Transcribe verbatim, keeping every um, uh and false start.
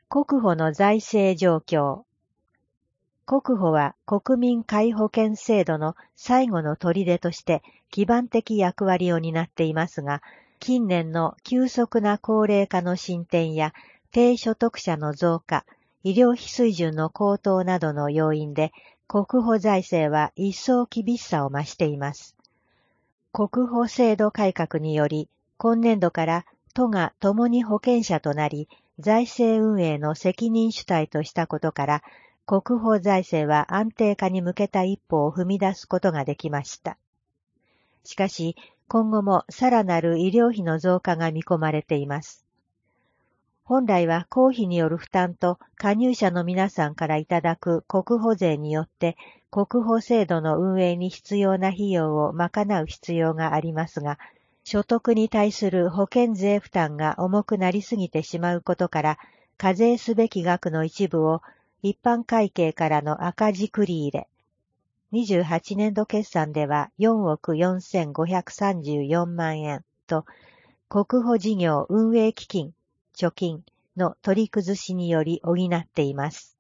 国保の財政状況。国保は国民皆保険制度の最後の砦として基盤的役割を担っていますが、近年の急速な高齢化の進展や低所得者の増加、医療費水準の高騰などの要因で、国保財政は一層厳しさを増しています。国保制度改革により、今年度から都が共に保険者となり、財政運営の責任主体としたことから、国保財政は安定化に向けた一歩を踏み出すことができました。しかし、今後もさらなる医療費の増加が見込まれています。本来は公費による負担と加入者の皆さんからいただく国保税によって国保制度の運営に必要な費用を賄う必要がありますが、所得に対する保険税負担が重くなりすぎてしまうことから、課税すべき額の一部を一般会計からの赤字繰り入れ、にじゅうはちねんど決算ではよんおくよんせんごひゃくさんじゅうよんまんえんと、国保事業運営基金、貯金の取り崩しにより補っています。